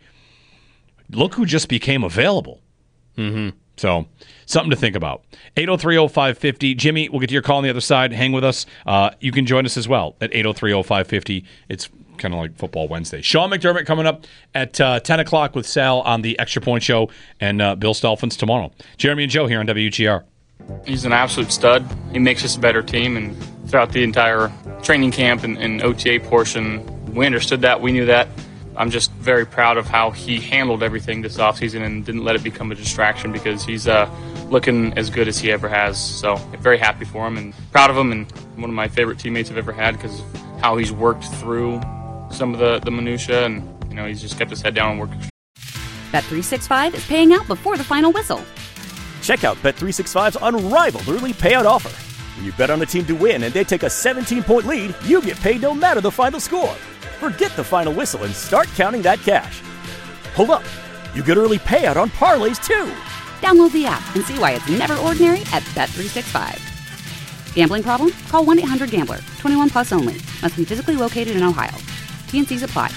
look who just became available. Mm-hmm. So, something to think about. eight oh three oh five five oh. Jimmy, we'll get to your call on the other side. Hang with us. Uh, you can join us as well at eight oh three oh five five oh. It's kind of like Football Wednesday. Sean McDermott coming up at uh, ten o'clock with Sal on the Extra Point Show and uh, Bills Dolphins tomorrow. Jeremy and Joe here on W G R. He's an absolute stud. He makes us a better team, and throughout the entire training camp and, and O T A portion, we understood that. We knew that. I'm just very proud of how he handled everything this offseason and didn't let it become a distraction because he's uh, looking as good as he ever has. So very happy for him and proud of him, and one of my favorite teammates I've ever had because of how he's worked through some of the, the minutia, and you know he's just kept his head down and worked. Bet three sixty-five is paying out before the final whistle. Check out Bet three sixty-five's unrivaled early payout offer. When you bet on a team to win and they take a seventeen-point lead, you get paid no matter the final score. Forget the final whistle and start counting that cash. Hold up. You get early payout on parlays, too. Download the app and see why it's never ordinary at Bet three sixty-five. Gambling problem? Call one eight hundred gambler. twenty-one plus only. Must be physically located in Ohio. T N Cs apply.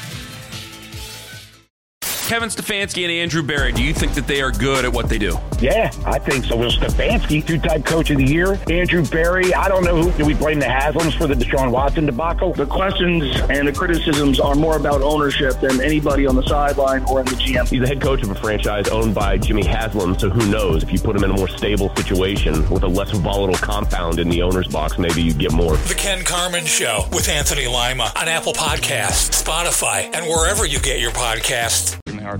Kevin Stefanski and Andrew Berry, do you think that they are good at what they do? Yeah, I think so. Will Stefanski, two-time coach of the year. Andrew Berry, I don't know who. Do we blame the Haslams for the Deshaun Watson debacle? The questions and the criticisms are more about ownership than anybody on the sideline or in the G M. He's the head coach of a franchise owned by Jimmy Haslam, so who knows? If you put him in a more stable situation with a less volatile compound in the owner's box, maybe you get more. The Ken Carman Show with Anthony Lima on Apple Podcasts, Spotify, and wherever you get your podcasts.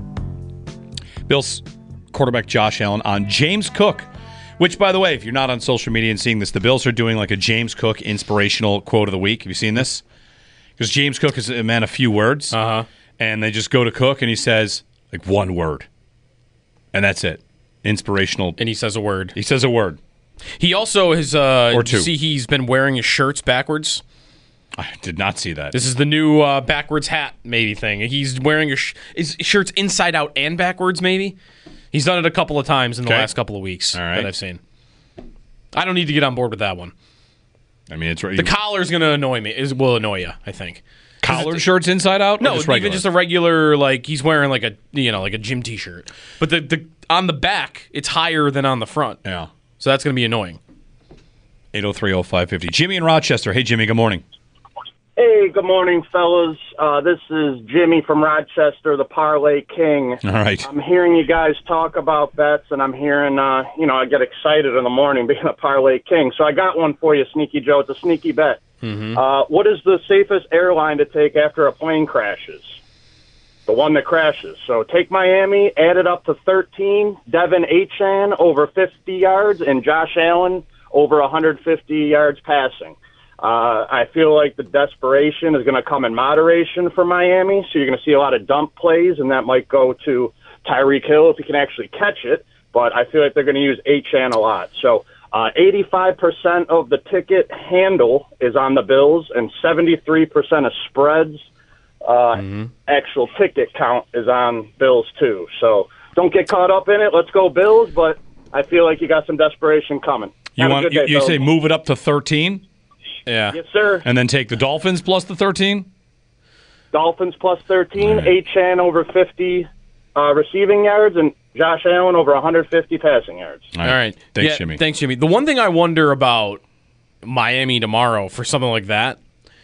Bills quarterback Josh Allen on James Cook, which, by the way, if you're not on social media and seeing this, the Bills are doing like a James Cook inspirational quote of the week. Have you seen this? Because James Cook is a man of few words, uh-huh. and they just go to Cook, and he says, like, one word. And that's it. Inspirational. And he says a word. He says a word. He also has, uh, or two. You see he's been wearing his shirts backwards? I did not see that. This is the new uh, backwards hat maybe thing. He's wearing his, sh- his shirts inside out and backwards maybe. He's done it a couple of times in the okay. last couple of weeks All right. that I've seen. I don't need to get on board with that one. I mean, it's right. The collar's going to annoy me. Is will annoy you, I think. Collared shirts inside out? No, just even just a regular, like he's wearing like a you know like a gym T-shirt. But the, the on the back, it's higher than on the front. Yeah. So that's going to be annoying. eight oh three oh five five oh. Jimmy in Rochester. Hey, Jimmy, good morning. Hey, good morning, fellas. Uh, this is Jimmy from Rochester, the Parlay King. All right. I'm hearing you guys talk about bets, and I'm hearing, uh, you know, I get excited in the morning being a Parlay King. So I got one for you, Sneaky Joe. It's a sneaky bet. Mm-hmm. Uh, what is the safest airline to take after a plane crashes? The one that crashes. So take Miami, add it up to thirteen, Devin Achane over fifty yards, and Josh Allen over one hundred fifty yards passing. Uh, I feel like the desperation is going to come in moderation for Miami, so you're going to see a lot of dump plays, and that might go to Tyreek Hill if he can actually catch it, but I feel like they're going to use Achane a lot. So uh, eighty-five percent of the ticket handle is on the Bills, and seventy-three percent of spreads, uh, mm-hmm. actual ticket count is on Bills too. So don't get caught up in it. Let's go Bills, but I feel like you got some desperation coming. You, want, you, you say move it up to thirteen? Yeah. Yes, sir. And then take the Dolphins plus the thirteen? Dolphins plus thirteen, right. Achane over fifty uh, receiving yards, and Josh Allen over one hundred fifty passing yards. All right. All right. Thanks, yeah, Jimmy. Thanks, Jimmy. The one thing I wonder about Miami tomorrow for something like that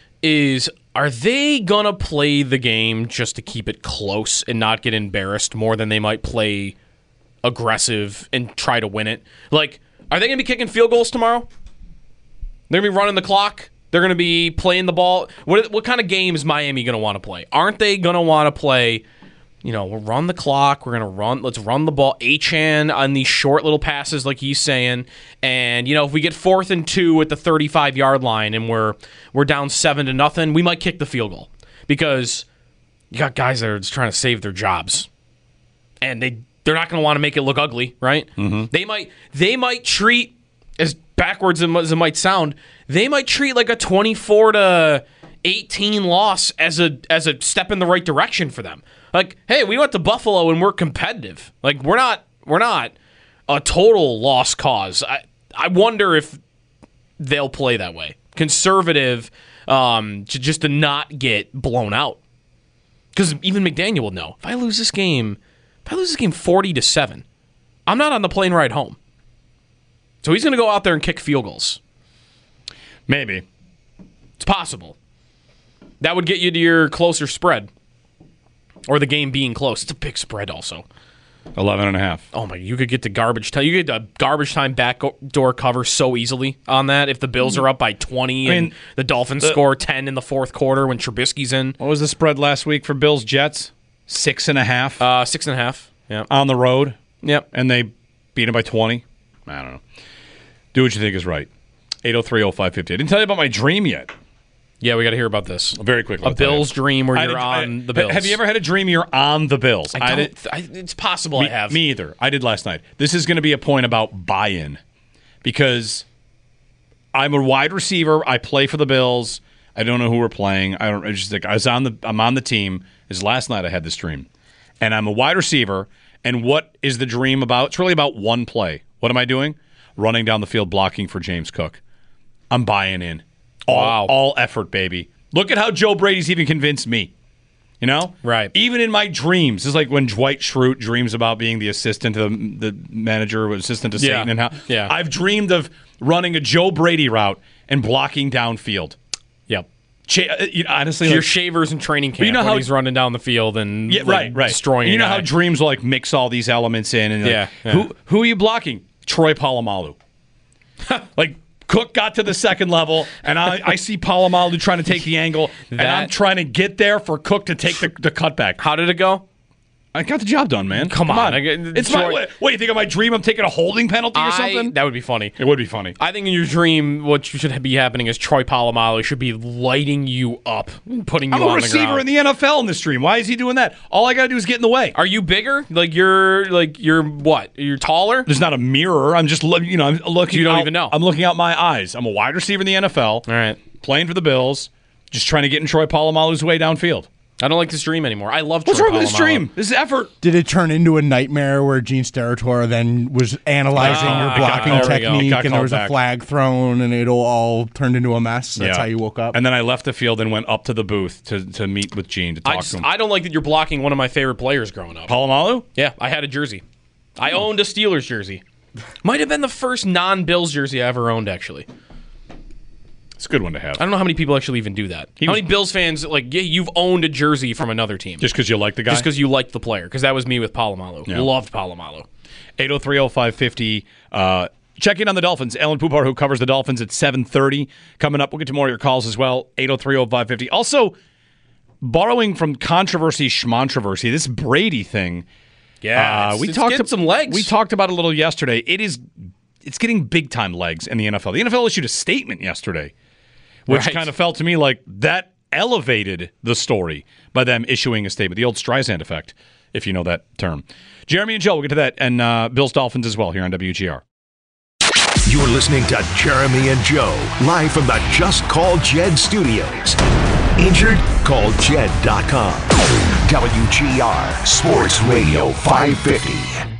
is, are they going to play the game just to keep it close and not get embarrassed more than they might play aggressive and try to win it? Like, are they going to be kicking field goals tomorrow? They're going to be running the clock. They're going to be playing the ball. What what kind of game is Miami going to want to play? Aren't they going to want to play, you know, we'll run the clock. We're going to run. Let's run the ball. Achane on these short little passes like he's saying. And, you know, if we get fourth and two at the thirty-five-yard line and we're we're down seven to nothing, we might kick the field goal. Because you got guys that are just trying to save their jobs. And they, they're not going to want to make it look ugly, right? Mm-hmm. They might They might treat, as backwards as it might sound, they might treat like a twenty-four to eighteen loss as a as a step in the right direction for them. Like, hey, we went to Buffalo and we're competitive. Like, we're not we're not a total lost cause. I I wonder if they'll play that way, conservative, um, to just to not get blown out. Because even McDaniel will know, if I lose this game, if I lose this game forty to seven, I'm not on the plane ride home. So he's going to go out there and kick field goals. Maybe. It's possible. That would get you to your closer spread. Or the game being close. It's a big spread also. eleven and a half. Oh my, you could get to garbage time. You could get to garbage time backdoor cover so easily on that if the Bills are up by twenty I mean, and the Dolphins the, score ten in the fourth quarter when Trubisky's in. What was the spread last week for Bills Jets? Six and a half. Uh, six and a half. Yeah. On the road. Yep. And they beat them by twenty. I don't know. Do what you think is right. eight oh three oh five five oh. I didn't tell you about my dream yet. Yeah, we got to hear about this. Very quickly. A Bills dream where you're I, on I, the Bills. Have you ever had a dream you're on the Bills? I don't, I did, it's possible me, I have. Me either. I did last night. This is going to be a point about buy-in because I'm a wide receiver. I play for the Bills. I don't know who we're playing. I don't. I just think I was on the. I'm on the team. This last night I had this dream, and I'm a wide receiver. And what is the dream about? It's really about one play. What am I doing? Running down the field, blocking for James Cook. I'm buying in. All, wow. all effort, baby. Look at how Joe Brady's even convinced me. You know? Right. Even in my dreams. It's like when Dwight Schrute dreams about being the assistant to the, the manager or assistant to yeah. Satan. And how yeah. I've dreamed of running a Joe Brady route and blocking downfield. Yep. Cha- you know, honestly, so like, your Shavers in training camp you know when how, he's running down the field and yeah, like, right, right. destroying. You know guy. how dreams will like mix all these elements in, and like, yeah, yeah. who who are you blocking? Troy Polamalu. Like Cook got to the second level, and I, I see Polamalu trying to take the angle, and that, I'm trying to get there for Cook to take the, the cutback. How did it go? I got the job done, man. Come, Come on. on. I, it's my, what, what, you think of my dream? I'm taking a holding penalty or I, something? That would be funny. It would be funny. I think in your dream, what should be happening is Troy Polamalu should be lighting you up, putting you I'm on a receiver the ground. in the N F L in this dream. Why is he doing that? All I got to do is get in the way. Are you bigger? Like you're like you're what? You're taller? There's not a mirror. I'm just you know I'm looking. You don't out, even know. I'm looking out my eyes. I'm a wide receiver in the N F L. All right, playing for the Bills, just trying to get in Troy Polamalu's way downfield. I don't like this dream anymore. I love What's Troy wrong with this Polamalu. dream? This is effort. Did it turn into a nightmare where Gene Steratore then was analyzing Ah, your I got- blocking there we go. It technique got and there was called a back. flag thrown and it all turned into a mess? That's Yeah. how you woke up? And then I left the field and went up to the booth to, to meet with Gene to talk I, just, to him. I don't like that you're blocking one of my favorite players growing up. Polamalu? Yeah, I had a jersey. I owned a Steelers jersey. Might have been the first non-Bills jersey I ever owned, actually. It's a good one to have. I don't know how many people actually even do that. He how was- many Bills fans, like, yeah, you've owned a jersey from another team? Just because you like the guy? Just because you liked the player. Because that was me with Polamalu. Yeah. Loved Polamalu. eight oh three oh five fifty. Uh, check in on the Dolphins. Ellen Poupar, who covers the Dolphins at seven thirty. Coming up, we'll get to more of your calls as well. eight oh three oh five fifty. Also, borrowing from controversy, schmontroversy, this Brady thing. Yeah, uh, it's- we it's talked getting some legs. We talked about it a little yesterday. It is, it's getting big time legs in the N F L. The N F L issued a statement yesterday, which Right. kind of felt to me like that elevated the story by them issuing a statement. The old Streisand effect, if you know that term. Jeremy and Joe, we'll get to that, and uh, Bills Dolphins as well here on W G R. You're listening to Jeremy and Joe, live from the Just Call Jed studios. Injured? Call Jed dot com. W G R Sports Radio five fifty.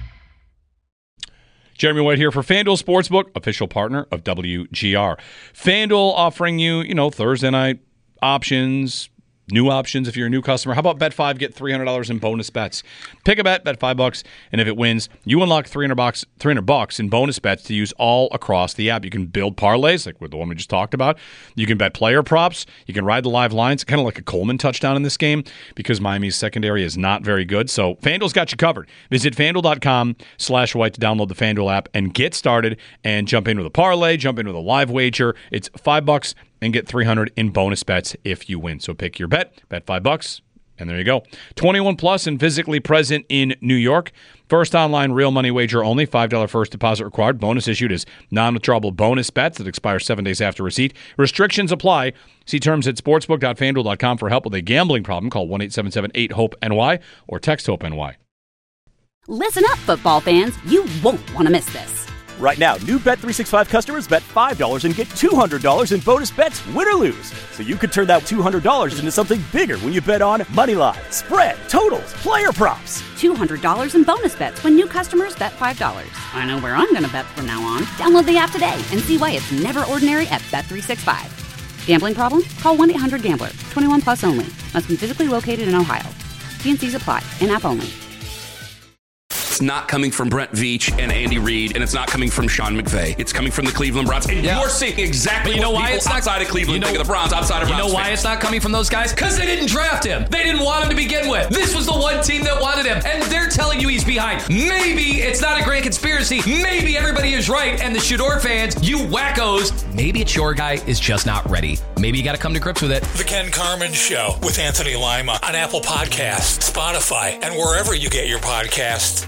Jeremy White here for FanDuel Sportsbook, official partner of W G R. FanDuel offering you, you know, Thursday night options, new options if you're a new customer. How about Bet five, get three hundred dollars in bonus bets? Pick a bet, bet five bucks, and if it wins, you unlock three hundred bucks, three hundred bucks in bonus bets to use all across the app. You can build parlays, like with the one we just talked about. You can bet player props. You can ride the live lines, kind of like a Coleman touchdown in this game, because Miami's secondary is not very good. So FanDuel's got you covered. Visit FanDuel.com slash white to download the FanDuel app and get started and jump in with a parlay, jump in with a live wager. It's five bucks and get three hundred in bonus bets if you win. So pick your bet, bet five bucks, and there you go. twenty-one plus and physically present in New York. First online real money wager only. five dollars first deposit required. Bonus issued is non-withdrawable bonus bets that expire seven days after receipt. Restrictions apply. See terms at sportsbook dot fanduel dot com for help with a gambling problem. Call one eight seven seven eight hope N Y or text HOPE-NY. Listen up, football fans. You won't want to miss this. Right now, new Bet three sixty-five customers bet five dollars and get two hundred dollars in bonus bets, win or lose. So you could turn that two hundred dollars into something bigger when you bet on money line, spread, totals, player props. two hundred dollars in bonus bets when new customers bet five dollars. I know where I'm going to bet from now on. Download the app today and see why it's never ordinary at Bet three sixty-five. Gambling problem? Call one eight hundred gambler. twenty-one plus only. Must be physically located in Ohio. T and C's apply. In-app only. It's not coming from Brent Veach and Andy Reid, and it's not coming from Sean McVay. It's coming from the Cleveland Browns. And Yeah. you're seeing exactly But you know what why people it's not outside of Cleveland you know, think of the Browns, outside of You Browns know why fans. it's not coming from those guys? Because they didn't draft him. They didn't want him to begin with. This was the one team that wanted him, and they're telling you he's behind. Maybe it's not a grand conspiracy. Maybe everybody is right, and the Shador fans, you wackos, maybe it's your guy is just not ready. Maybe you got to come to grips with it. The Ken Carmen Show with Anthony Lima on Apple Podcasts, Spotify, and wherever you get your podcasts.